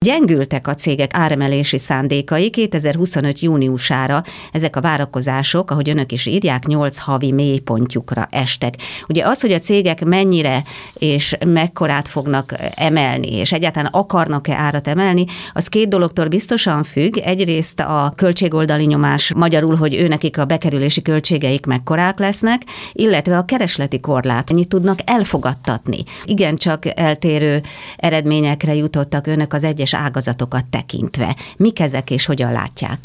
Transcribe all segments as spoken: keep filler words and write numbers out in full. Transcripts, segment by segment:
gyengültek a cégek áremelési szándékai kétezer-huszonöt júniusára. Ezek a várakozások, ahogy önök is írják, nyolc havi mélypontjukra estek. Ugye az, hogy a cégek mennyire és mekkorát fognak emelni, és egyáltalán akarnak-e árat emelni, az két dologtól biztosan függ. Egyrészt a költségoldali nyomás, magyarul, hogy őnekik a bekerülési költségeik mekkorák lesznek, illetve a keresleti korlát, annyit tudnak elfogadtatni. Igen, csak eltérő eredményekre jutottak önök az egyes ágazatokat tekintve. Mik ezek és hogyan látják?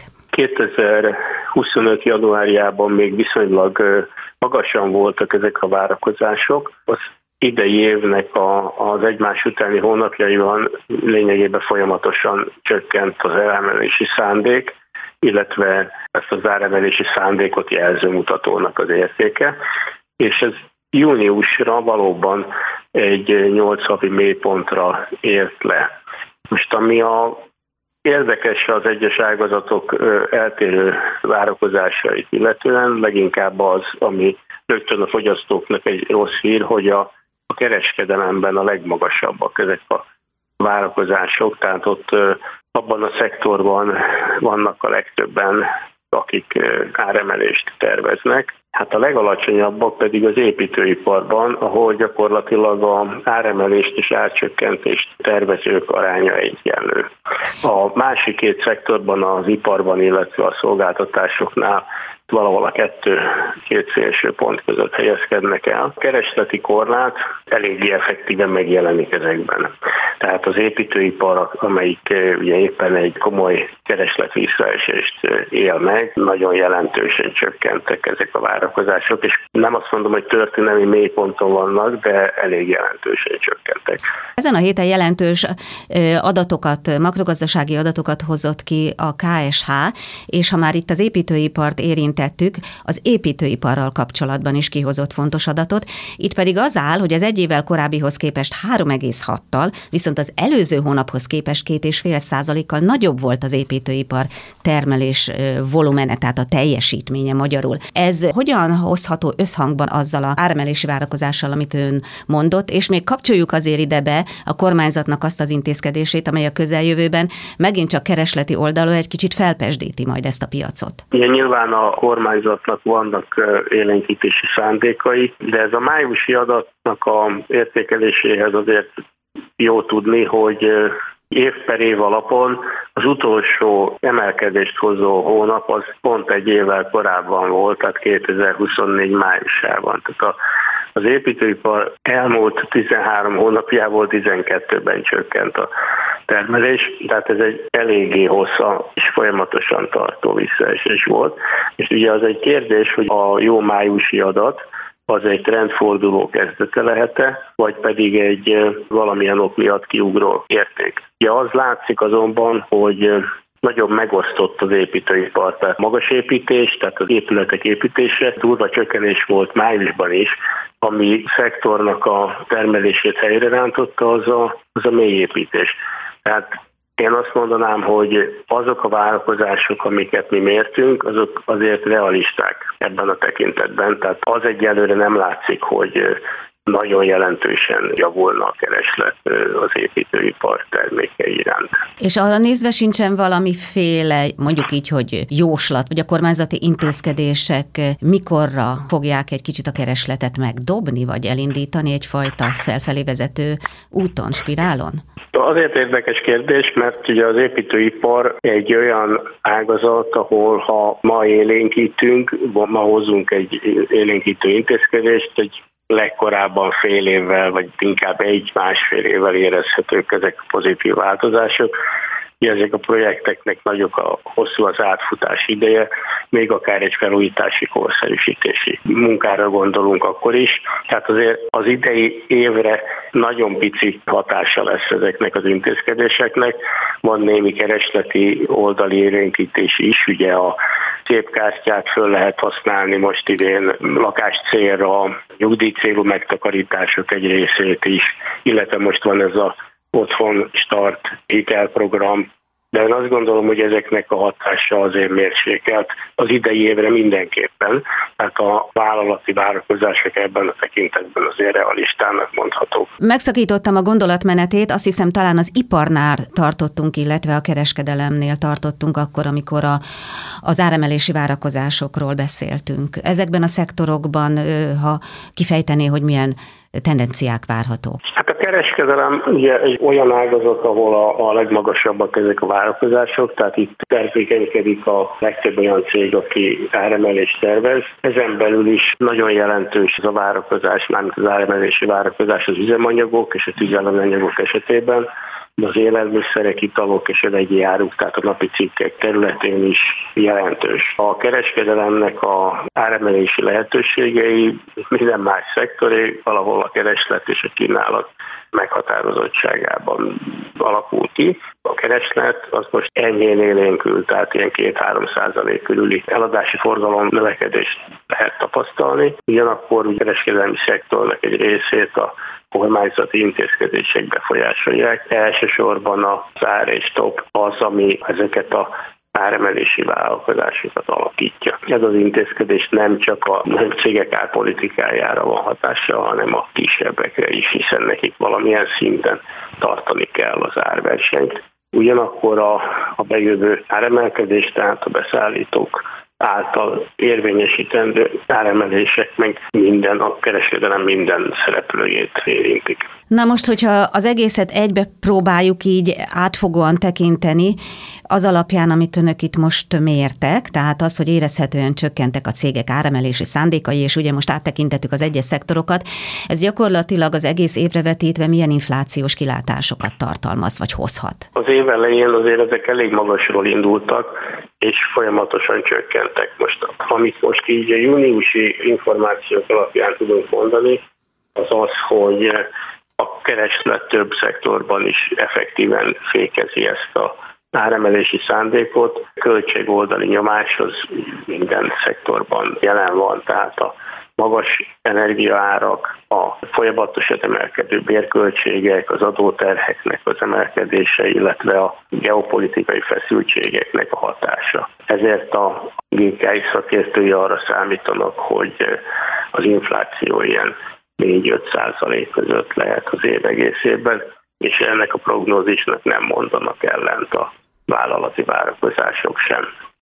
kétezer-huszonöt januárjában még viszonylag magasan voltak ezek a várakozások. Az idei évnek a, az egymás utáni hónapjaiban lényegében folyamatosan csökkent az áremelési szándék, illetve ezt az áremelési szándékot jelző mutatónak az értéke, és ez júniusra valóban egy nyolc havi mélypontra ért le. Most ami a érdekes az egyes ágazatok eltérő várakozásait illetően, leginkább az, ami rögtön a fogyasztóknak egy rossz hír, hogy a, a kereskedelemben a legmagasabbak ezek a várakozások, tehát ott abban a szektorban vannak a legtöbben, akik áremelést terveznek. Hát a legalacsonyabbak pedig az építőiparban, ahol gyakorlatilag az áremelést és árcsökkentést tervezők aránya egyenlő. A másik két szektorban, az iparban, illetve a szolgáltatásoknál valahol a kettő, két szélső pont között helyezkednek el. A keresleti korlát eléggé effektíven megjelenik ezekben. Tehát az építőipar, amelyik ugye éppen egy komoly kereslet visszaesést él meg, nagyon jelentősen csökkentek ezek a várakozások, és nem azt mondom, hogy történelmi mélyponton vannak, de elég jelentősen csökkentek. Ezen a héten jelentős adatokat, makrogazdasági adatokat hozott ki a ká es há, és ha már itt az építőipart érintettük, az építőiparral kapcsolatban is kihozott fontos adatot. Itt pedig az áll, hogy az egy évvel korábbihoz képest három egész hattal, viszont az előző hónaphoz képest két egész öt százalékkal nagyobb volt az építőipar termelés volumene, tehát a teljesítménye magyarul. Ez hogyan hozható összhangban azzal az áremelési várakozással, amit ön mondott, és még kapcsoljuk azért ide be a kormányzatnak azt az intézkedését, amely a közeljövőben megint csak keresleti oldalon egy kicsit felpesdíti majd ezt a piacot. Igen, nyilván a kormányzatnak vannak élénkítési szándékai, de ez a májusi adatnak a értékeléséhez azért jó tudni, hogy év per év alapon az utolsó emelkedést hozó hónap az pont egy évvel korábban volt, tehát kétezer-huszonnégy májusában. Tehát a, az építőipar elmúlt tizenhárom hónapjából tizenkettőben csökkent a termelés, tehát ez egy eléggé hosszú és folyamatosan tartó visszaesés volt. És ugye az egy kérdés, hogy a jó májusi adat az egy trendforduló kezdete lehet-e, vagy pedig egy valamilyen ok miatt kiugró érték. Ugye az látszik azonban, hogy nagyon megosztott az építőipar, tehát magas építés, tehát az épületek építése, durva csökkenés volt májusban is, ami szektornak a termelését helyre rántotta, az a, az a mélyépítés. Tehát én azt mondanám, hogy azok a várakozások, amiket mi mértünk, azok azért realisták ebben a tekintetben. Tehát az egyelőre nem látszik, hogy nagyon jelentősen javulna a kereslet az építőipar termékei iránt. És arra nézve sincsen valamiféle, mondjuk így, hogy jóslat, vagy a kormányzati intézkedések mikorra fogják egy kicsit a keresletet megdobni, vagy elindítani egyfajta felfelé vezető úton, spirálon? Azért érdekes kérdés, mert ugye az építőipar egy olyan ágazat, ahol ha ma élénkítünk, ma hozunk egy élénkítő intézkedést, egy legkorábban fél évvel, vagy inkább egy-másfél évvel érezhetők ezek a pozitív változások. Ezek a projekteknek nagyok a hosszú az átfutás ideje, még akár egy felújítási, korszerűsítési munkára gondolunk akkor is. Tehát azért az idei évre nagyon pici hatása lesz ezeknek az intézkedéseknek. Van némi keresleti oldali élénkítés is, ugye a szépkártyát föl lehet használni most idén lakás célra, nyugdíj célú megtakarítások egy részét is, illetve most van ez a Otthon Start hitelprogram, de én azt gondolom, hogy ezeknek a hatása azért mérsékelt az idei évre mindenképpen, tehát a vállalati várakozások ebben a tekintetben azért realistának mondhatók. Megszakítottam a gondolatmenetét, azt hiszem talán az iparnál tartottunk, illetve a kereskedelemnél tartottunk akkor, amikor a, az áremelési várakozásokról beszéltünk. Ezekben a szektorokban, ha kifejtené, hogy milyen tendenciák várhatók? Hát a kereskedelem ugye egy olyan ágazat, ahol a, a legmagasabbak ezek a várakozások, tehát itt termékenykedik a legtöbb olyan cég, aki áremelést tervez. Ezen belül is nagyon jelentős ez a várakozás, mármint az áremelési várakozás az üzemanyagok és a tüzelőanyagok esetében, de az élelmiszerek, italok és a vegyi áruk, tehát a napi cikkek területén is jelentős. A kereskedelemnek a áremelési lehetőségei minden más szektoré, valahol a kereslet és a kínálat meghatározottságában alakul ki. A kereslet az most enyhén élénkül, tehát ilyen két-három százalék körüli eladási forgalom növekedést lehet tapasztalni. Ugyanakkor a kereskedelmi szektornak egy részét a kormányzati intézkedések befolyásolják. Elsősorban az ár és top az, ami ezeket a áremelési vállalkozásokat alakítja. Ez az intézkedés nem csak a nem cégek árpolitikájára van hatással, hanem a kisebbekre is, hiszen nekik valamilyen szinten tartani kell az árversenyt. Ugyanakkor a, a bejövő áremelkedés, tehát a beszállítók által érvényesítendő áremelések meg minden, a kereskedelem minden szereplőjét érintik. Na most, hogyha az egészet egybe próbáljuk így átfogóan tekinteni, az alapján, amit önök itt most mértek, tehát az, hogy érezhetően csökkentek a cégek áremelési szándékai, és ugye most áttekintettük az egyes szektorokat, ez gyakorlatilag az egész évre vetítve milyen inflációs kilátásokat tartalmaz, vagy hozhat? Az év elején azért ezek elég magasról indultak, és folyamatosan csökkentek. Most, amit most így a júniusi információk alapján tudunk mondani, az az, hogy a kereslet több szektorban is effektíven fékezi ezt a áremelési szándékot. Költségoldali nyomás az minden szektorban jelen van, tehát a magas energiaárak, a folyamatosan emelkedő bérköltségek, az adóterheknek az emelkedése, illetve a geopolitikai feszültségeknek a hatása. Ezért a gé ká i szakértői arra számítanak, hogy az infláció ilyen négy-öt százalék között lehet az év egészében, és ennek a prognózisnak nem mondanak ellent a vállalati várakozások sem.